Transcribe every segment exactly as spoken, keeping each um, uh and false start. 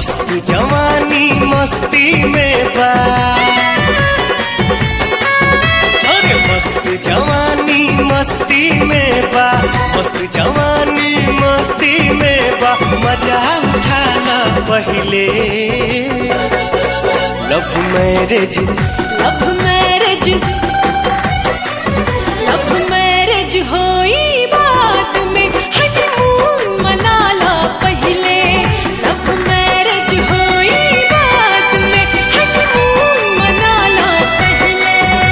मस्त जवानी मस्ती में बा, अरे मस्त जवानी मस्ती में बा, मस्त जवानी मस्ती में बा। मजा उठाना पहले love marriage love marriage love marriage होई बाद में हनीमून मना ला पहले। लव मैरिज होई बाद में हनीमून मना ला पहले।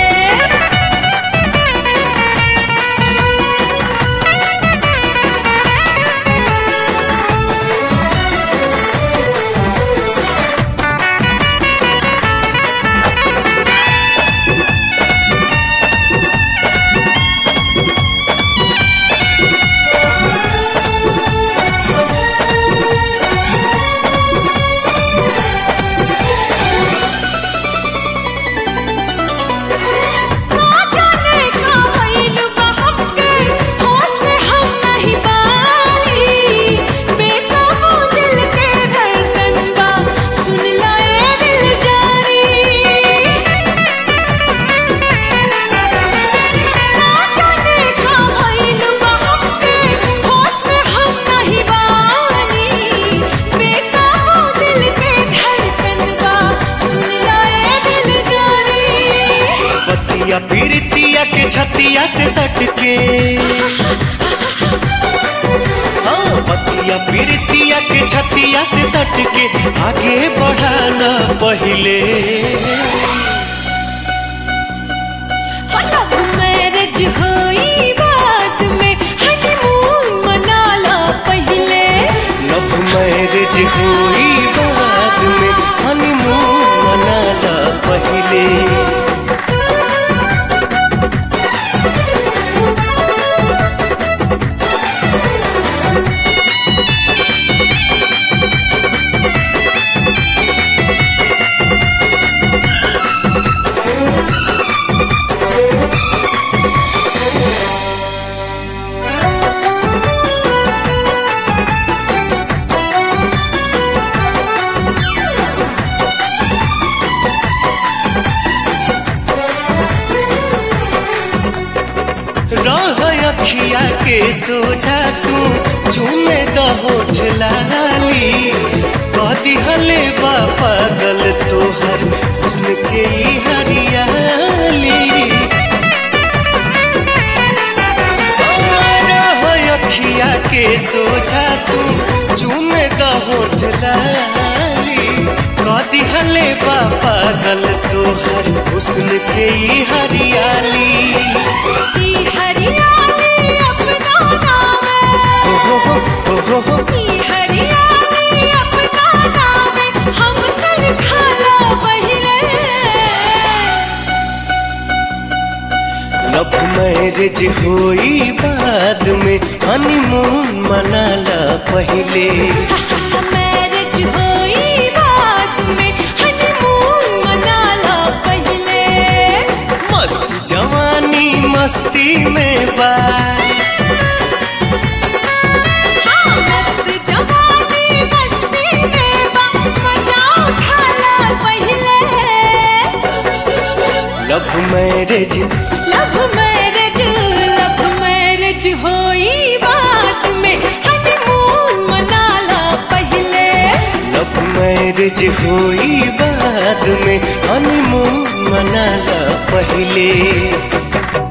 पीरितिया के छतिया से सटके, हाँ पतिया पीरितिया के छतिया से सटके आगे बढ़ाना पहले। लव मैरिज होई बाद में हनीमून मना ला पहले। लव मैरिज होई बाद में हनीमून मना ला पहले। रह अखिया के सोझा तू चूमे द होठ लाली, कदी हले बा पागल तोहर हुस्न के ई हरियाली। रह अखिया के सोझा तू चूमे द होठ लाली, कदी हले बा पागल तोहर हुस्न के ई हरियाली। हरियाली अपना नाम है, हरियाली अपना नाम है, हमसे लिखा ला पहले। लव मैरिज होई बाद में हनीमून मना ला पहले। मैरिज होई बाद में हनीमून मना ला पहले। मस्त जवानी मस्ती में बा, हाँ मस्त जवानी मस्ती में बा। मजा उठा ला पहले। Love marriage love marriage love marriage होई बाद में हनीमून मना ला पहले। लव मैरिज होई बाद में हनीमून मना ला पहले।